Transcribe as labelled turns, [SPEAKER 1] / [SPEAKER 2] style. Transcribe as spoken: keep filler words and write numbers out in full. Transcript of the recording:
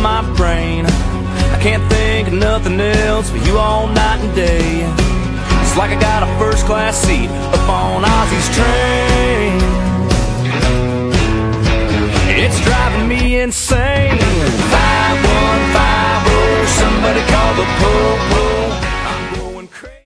[SPEAKER 1] on my brain. I can't think of nothing else but you all night and day. It's like I got a first class seat up on Ozzy's train.